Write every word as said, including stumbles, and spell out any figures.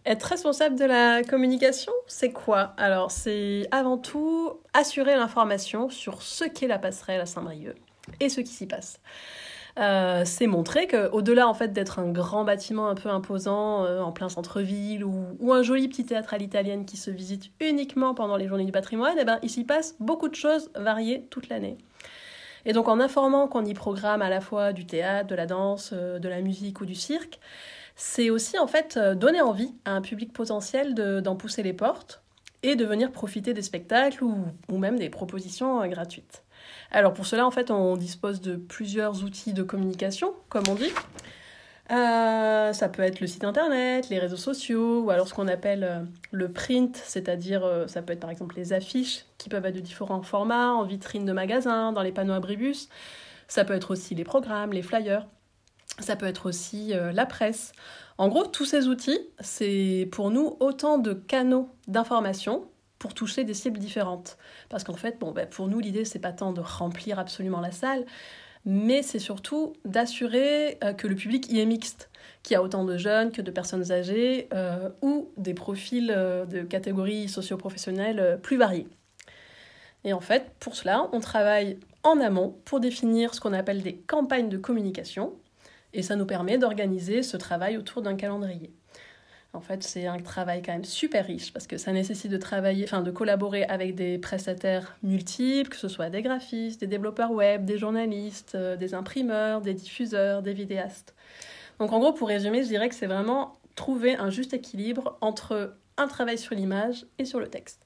Être responsable de la communication, c'est quoi? Alors, c'est avant tout assurer l'information sur ce qu'est la passerelle à Saint-Brieuc et ce qui s'y passe. Euh, c'est montrer qu'au-delà en fait, d'être un grand bâtiment un peu imposant euh, en plein centre-ville ou, ou un joli petit théâtre à l'italienne qui se visite uniquement pendant les journées du patrimoine, eh ben, il s'y passe beaucoup de choses variées toute l'année. Et donc en informant qu'on y programme à la fois du théâtre, de la danse, euh, de la musique ou du cirque, c'est aussi en fait donner envie à un public potentiel de, d'en pousser les portes et de venir profiter des spectacles ou, ou même des propositions euh, gratuites. Alors pour cela, en fait, on dispose de plusieurs outils de communication, comme on dit. Euh, ça peut être le site internet, les réseaux sociaux, ou alors ce qu'on appelle euh, le print, c'est-à-dire euh, ça peut être par exemple les affiches qui peuvent être de différents formats, en vitrine de magasins, dans les panneaux abribus. Ça peut être aussi les programmes, les flyers. Ça peut être aussi euh, la presse. En gros, tous ces outils, c'est pour nous autant de canaux d'information pour toucher des cibles différentes. Parce qu'en fait, bon, bah, pour nous, l'idée, c'est pas tant de remplir absolument la salle, mais c'est surtout d'assurer euh, que le public y est mixte, qu'il y a autant de jeunes que de personnes âgées euh, ou des profils euh, de catégories socio-professionnelles euh, plus variés. Et en fait, pour cela, on travaille en amont pour définir ce qu'on appelle des campagnes de communication, et ça nous permet d'organiser ce travail autour d'un calendrier. En fait, c'est un travail quand même super riche parce que ça nécessite de travailler, enfin de collaborer avec des prestataires multiples, que ce soit des graphistes, des développeurs web, des journalistes, euh, des imprimeurs, des diffuseurs, des vidéastes. Donc en gros, pour résumer, je dirais que c'est vraiment trouver un juste équilibre entre un travail sur l'image et sur le texte.